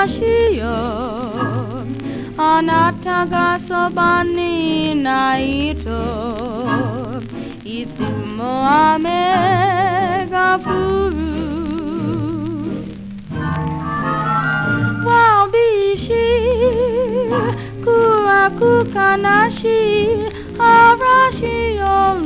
しよあなたがそばにいないといつも雨が降るわびし暗く悲しい嵐よ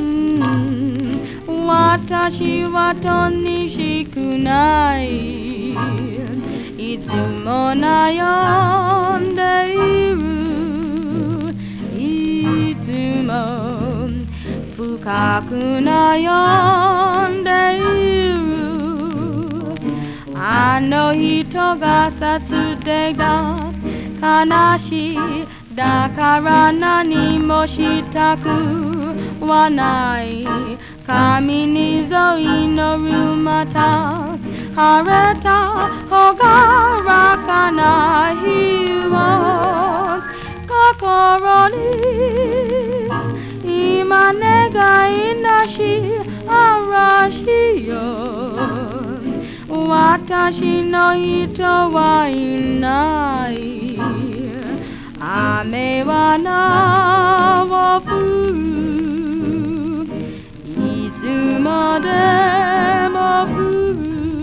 私はとにしくないいつも悩んでいるいつも深く悩んでいるあの人が殺手が悲しいだから何もしたくはない神にぞ祈るまた晴れたほがらかな日を心に今願いなし嵐よ私の人はいない雨はなお降るいつまでも降る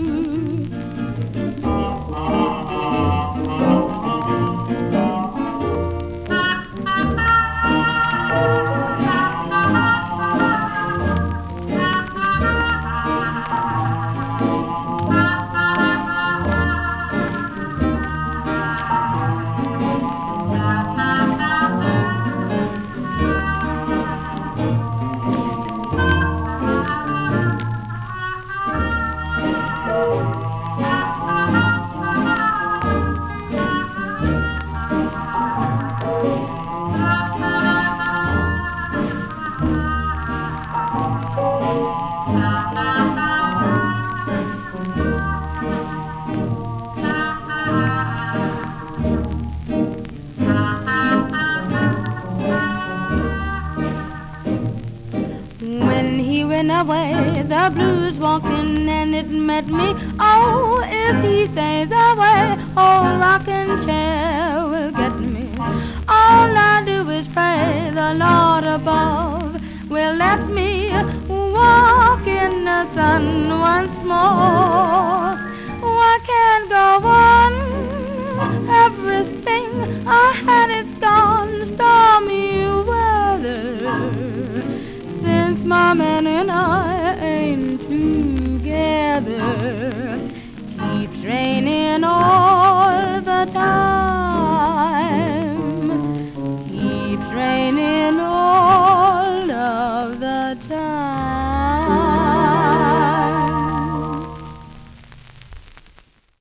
When he went away, the blues walked in and it met me. Oh, if he stays away, old rocking chair will get me. All I do is pray the Lord above will let me walk in the sun once more. I can't go on, everything I had is gone, stormy weather. Since my